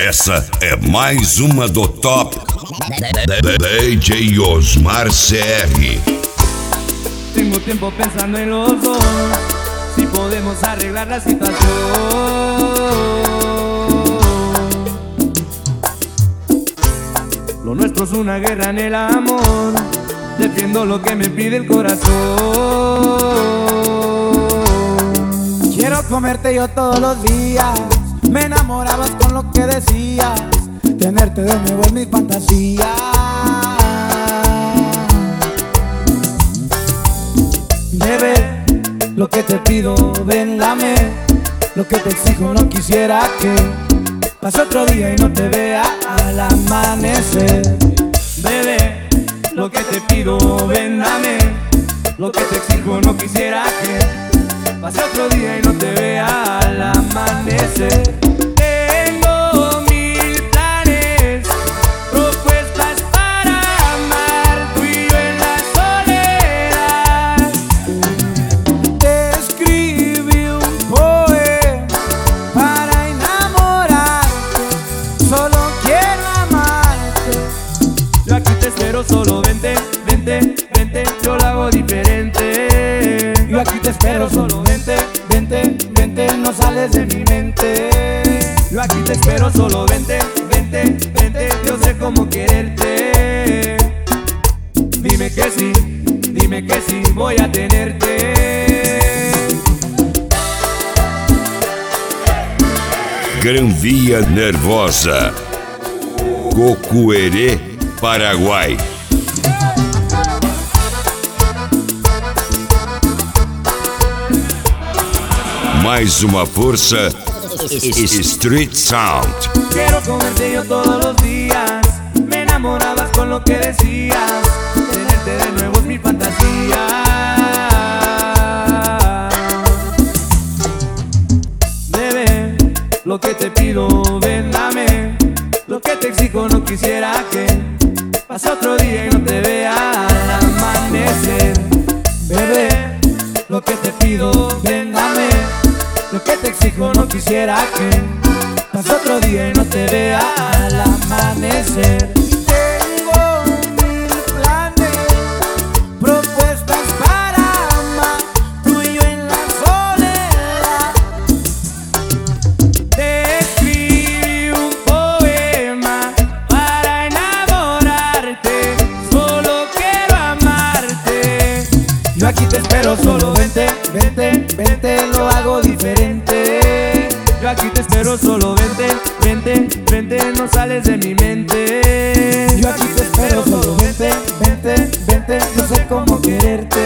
Essa é mais uma do Top DJ Osmar CR. Tengo tiempo pensando en los dos, si podemos arreglar la situación. Lo nuestro es una guerra en el amor, defiendo lo que me pide el corazón. Quiero comerte yo todos los días, me enamorabas con lo que decías, tenerte de nuevo es mi fantasía. Bebé, lo que te pido, ven, dame. Lo que te exijo, no quisiera que pase otro día y no te vea al amanecer. Bebé, lo que te pido, ven, dame. Lo que te exijo, no quisiera que pase otro día y no te vea al amanecer. Tengo mil planes, propuestas para amar, tú y yo en la soledad. Te escribí un poema para enamorarte, solo quiero amarte. Yo aquí te espero, solo vente, vente, vente, yo lo hago diferente. Yo aquí te espero, solo vente, vente, vente, no sales de mi mente. Yo aquí te espero, solo vente, vente, vente, yo sé cómo quererte. Dime que sí, voy a tenerte. Gran Via Nervosa, Cocuerê, Paraguai. Mais uma força, Street Sound. Quiero comerte yo todos los días, me enamorabas con lo que decías, tenerte de nuevo es mi fantasía. Bebé, lo que te pido, ven, dame. Lo que te exijo, no quisiera que pase otro día y no te vea al amanecer. Bebé, lo que te pido, ven, dame. Lo que te exijo, no quisiera que pase otro día y no te vea al amanecer. Tengo mil planes, propuestas para amar, tú y yo en la soledad. Te escribí un poema para enamorarte, solo quiero amarte. Yo aquí te espero, solo vente, vente, vente, lo hago diferente. Yo aquí te espero, solo vente, vente, vente, no sales de mi mente. Yo aquí te espero, solo vente, vente, vente, yo sé cómo quererte.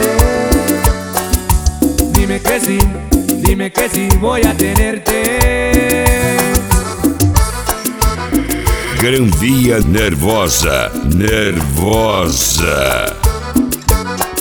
Dime que sí, voy a tenerte. Gran Via Nervosa, Nervosa.